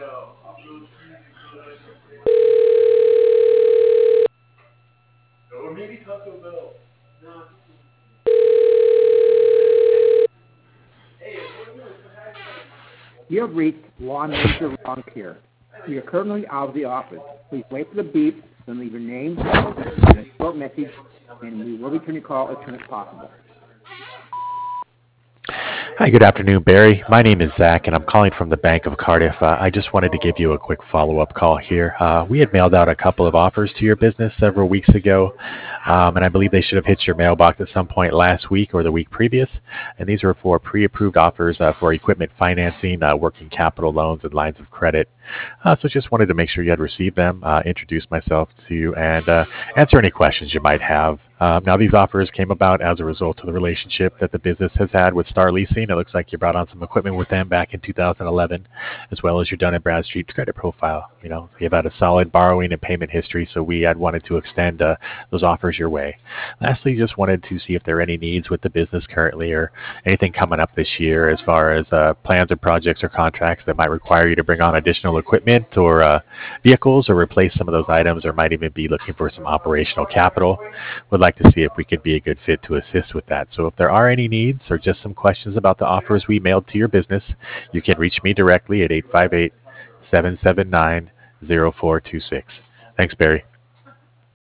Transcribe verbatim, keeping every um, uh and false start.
You have reached Law Manager Ron Kier. We are currently out of the office. Please wait for the beep, then leave your name and a short message, and we will return your call as soon as possible. Hi, good afternoon, Barry. My name is Zach, and I'm calling from the Bank of Cardiff. Uh, I just wanted to give you a quick follow-up call here. Uh, we had mailed out a couple of offers to your business several weeks ago, um, and I believe they should have hit your mailbox at some point last week or the week previous. And these were for pre-approved offers uh, for equipment financing, uh, working capital loans, and lines of credit. Uh, so just wanted to make sure you had received them, uh, introduce myself to you, and uh, answer any questions you might have. Um, now, these offers came about as a result of the relationship that the business has had with Star Leasing. It looks like you brought on some equipment with them back in two thousand eleven, as well as your Dun and Bradstreet credit profile. You know, you've had a solid borrowing and payment history, so we had wanted to extend uh, those offers your way. Lastly, just wanted to see if there are any needs with the business currently or anything coming up this year as far as uh, plans or projects or contracts that might require you to bring on additional equipment or uh, vehicles or replace some of those items, or might even be looking for some operational capital. Would like to see if we could be a good fit to assist with that. So if there are any needs or just some questions about the offers we mailed to your business, you can reach me directly at eight five eight, seven seven nine, zero four two six. Thanks, Barry.